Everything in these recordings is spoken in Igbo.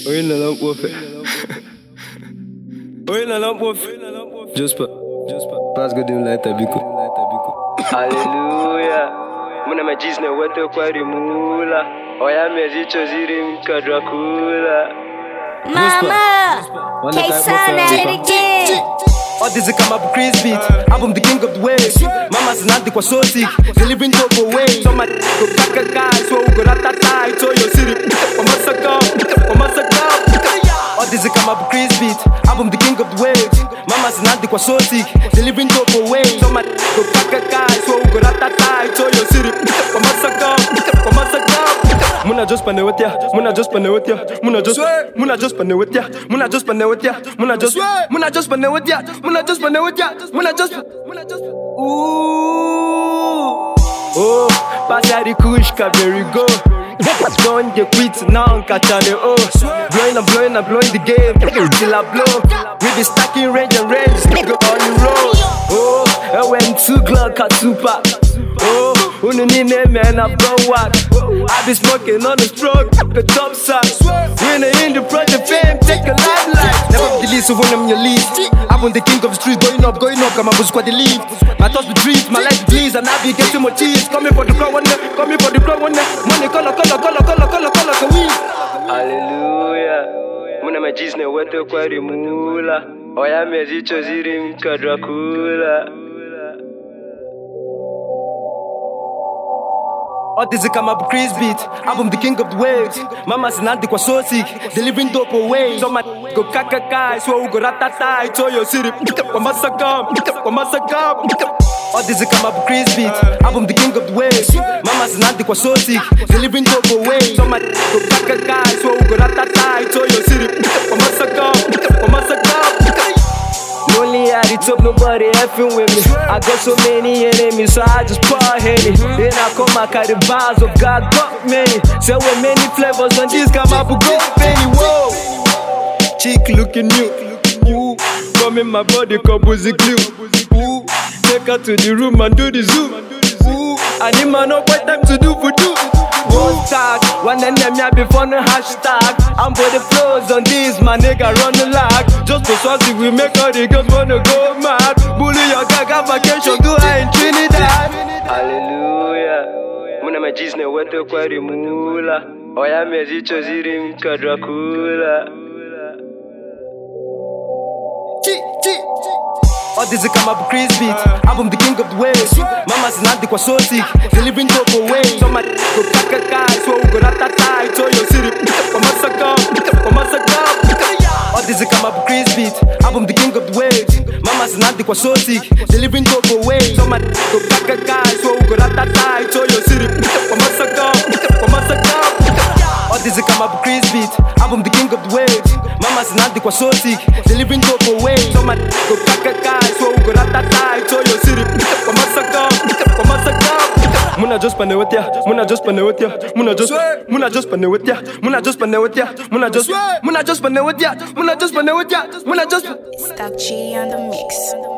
Oye na lamp ofe. Oye na lamp ofe. Just pass go dim light abiko. Hallelujah. Muna majizne wote kwa rimula. Oya mezicho ziri mka Dracula. Mama, K-Sana again. All this is come up Chris beat. Album the king of the waves. Mama's not the quasotic. Delivering dope away. So my go kaka guy. So go ratata. It's all your city. Omasaka. All this is come up Chris beat. Album the king of the waves. Mama's not the quasotic. Delivering dope away. So my go kaka guy. So go ratata. It's all your city. Omasaka. Muna just panewetia, muna just panewetia, muna just panewetia, muna just panewetia, muna just ooh. Oh, pass out the kush, very go. Don't get quit now, catch on the oh. Blowing the game till I blow. We be stacking range and range, nigga on the road. Oh, I went 2 Glock at super. Oh, ununine man, I've gone whack. I be smoking on the stroke, the top side. Winner in the project fame, take a limelight. Never be the least of one of your leads. I'm on the king of the streets, going up, come on, squad the lead. My thoughts be dreams, my life bleeds, and I be getting more cheese. Coming for the crowd one day, money color, can we? Hallelujah. Muna majizne wote kwa rimula. Oya mezicho ziri mka Dracula. All this is come up Chris beat. Album the king of the waves. Mama's not the quasotic. Delivering dope away. So my go kaka so go ratata. It's all your city. Omasaka. All this is come up Chris beat. Album the king of the waves. Mama's not the quasotic. Delivering dope away. So my go kaka so go ratata. It's all your city. Omasaka. Lonely at the top, nobody effing with me. I got so many enemies, so I just pour Henny. Then I come back at the bars of God got many. Say with many flavors on this come up with go penny. Whoa, chick looking new. Ooh, come in my body, cup was a glue. Ooh, take her to the room and do the zoom. Ooh, I need my no what time to do for do. One tag, one and them ya before the hashtag. I'm for the flows on this, my nigga run the lag. Just for something we make all the girls wanna go mad. Bully your gaga vacation, do I in Trinidad? Hallelujah. Muna majizne wote kwa rimula. Oya mezicho ziri mka Dracula. All this is come up Chris beat. Album the king of the waves. Mama's not the quasotic. Delivering dope away. So my go kaka so go ratata. It's all your city. Omasaka. All this is come up Chris beat. Album the king of the waves. Mama's not the quasotic. Delivering dope away. So my go kaka so go ratata. It's all your city. Omasaka. All this is come up Chris beat. Album the king of the waves. Mama's not the quasotic. Delivering dope away. So my go kaka so go ratata. It's all your city. Omasaka. Muna just panewetia. Stop G on the mix.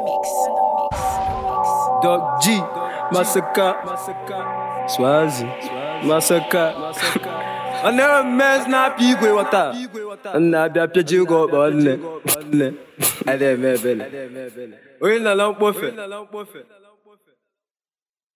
Dog G, Masaka, Swazi, Masaka. I never mess na pigwe wata. Na bia peji go bonne. I dey me bele. Oyin na lamp ofe.